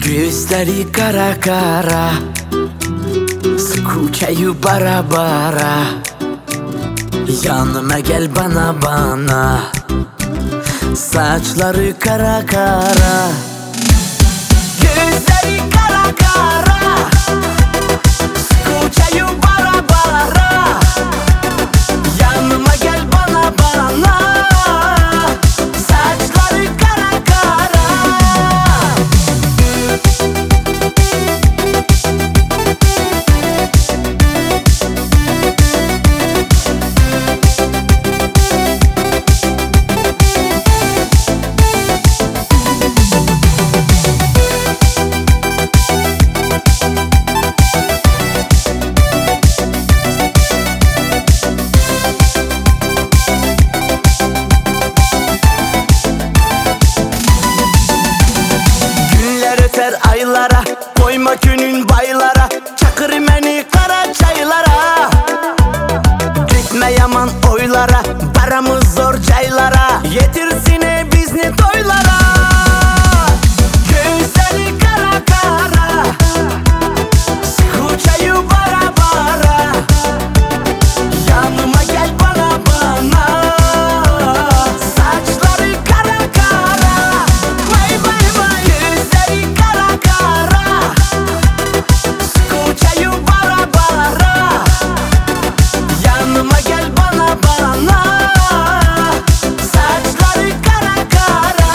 Gözleri kara kara, Skuçayı bara bara. Yanıma gel bana bana, saçları kara kara. Gözleri kara kara, Skuçayı bara bara. Yanıma gel bana bana, saçları kara kara. Aylara, koyma günün baylara, çakır beni kara çaylara. Gitme yaman oylara, paramız zor caylara, yetirsine bizni toylara. Gözleri kara kara, Skuçayı bara bara. Yanıma gel bana bana, saçları kara kara. Vay vay vay, gözleri kara kara, Skuçayı bara bara. Yanıma gel bana bana, saçları kara kara.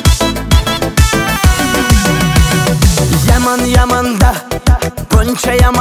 Yaman yamanda, ponça yaman.